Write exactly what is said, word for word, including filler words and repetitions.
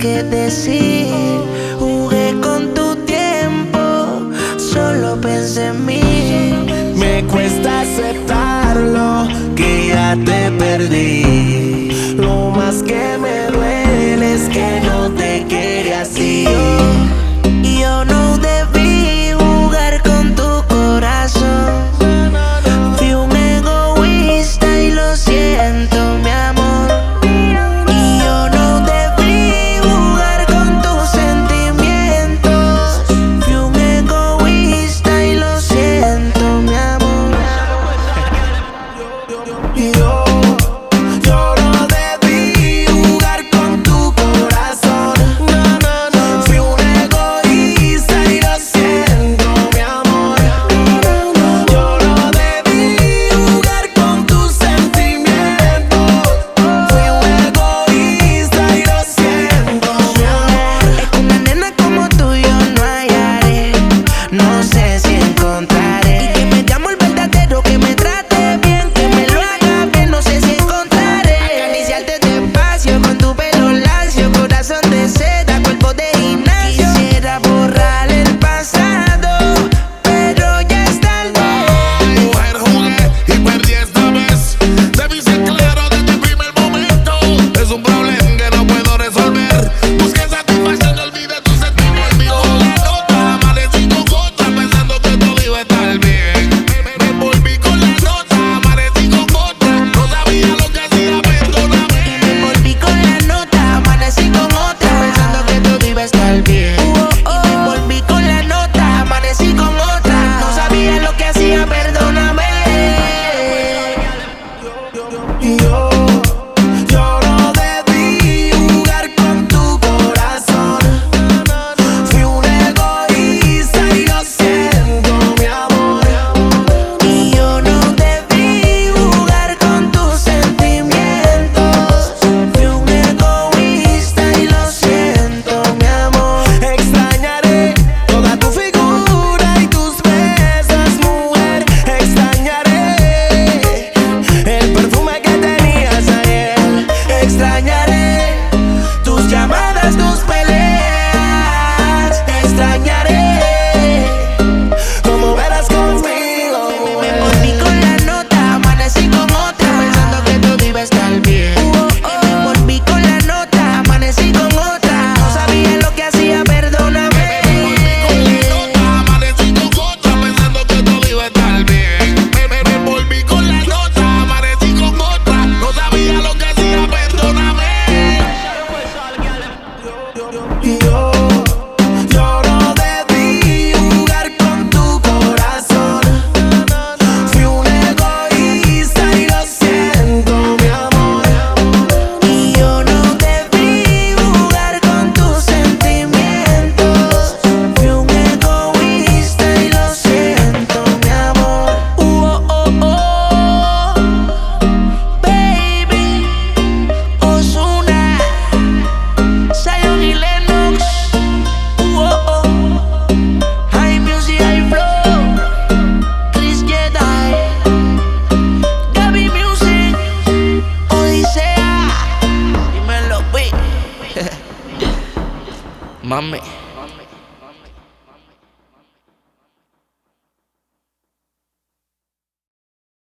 qué decir. Jugué con tu tiempo, solo pensé en mí. Me cuesta aceptarlo, que ya te perdí. Lo más que me duele es que no te quiere así. Y yo no debí jugar con tu corazón. Fui un egoísta y lo siento, mi amor. Y yo no debí jugar con tus sentimientos. Fui un egoísta y lo siento, mi amor. Y yo, yo no debí jugar con tu corazón. No, no, no. Fui un egoísta y lo siento, mi amor. Yo no debí jugar con tus sentimientos. Fui un egoísta y lo siento, mi amor. Es que una nena como tú yo no hallaré. No sé si encontraré. Y que me llamo el verdadero, que me trate bien, que me lo haga bien. No sé si encontraré. Acariciarte despacio con tu pelo lacio, corazón de seda, cuerpo de gimnasio. Quisiera borrar el pasado, pero ya es tarde. Mujer, jugué y perdí esta vez. Debí ser claro desde el primer momento. Es un problema que no puedo resolver. Busqué satisfacción, olvidé tu sentimiento. Me volví con la nota, amanecí con otra, pensando que todo iba a estar bien. Me, me volví con la nota, amanecí con otra. No sabía lo que hacía, perdóname. Me volví con la nota, amanecí con otra, pensando que todo iba a estar bien. Y me volví con la nota, amanecí con otra, no sabía lo que hacía, perdóname. Y yo, yo no debí jugar con tu corazón. Fui un egoísta y lo siento, mi amor. Y yo no debí jugar con tus sentimientos. Fui un egoísta y lo siento, mi amor. Extrañaré toda tu figura y tus besos, mujer. Extrañaré el perfume que tenías ayer. Extrañaré tus llamadas, tus peleas. Extrañaré cómo verás conmigo. Me volví con la nota, amanecí con otra, pensando que todo iba a estar bien. Y me volví con la nota, amanecí con otra, no sabía lo que hacía, perdóname. Amanecí con otra, pensando que todo iba a estar bien. Me, me, me volví con la nota, amanecí con otra. No sabía lo que hacía, perdóname. Y yo, yo no debí jugar con tu corazón. Fui un egoísta y lo siento, mi amor. Y yo no debí jugar con tus sentimientos. Fui un egoísta y lo siento, mi amor. Uh, oh, oh, oh. Baby, Ozuna, Zion y Lennox. Uh, oh, oh. High music, high flow. Chris Jedi, Gaby Music, Odisea. Dímelo, güey. Mami.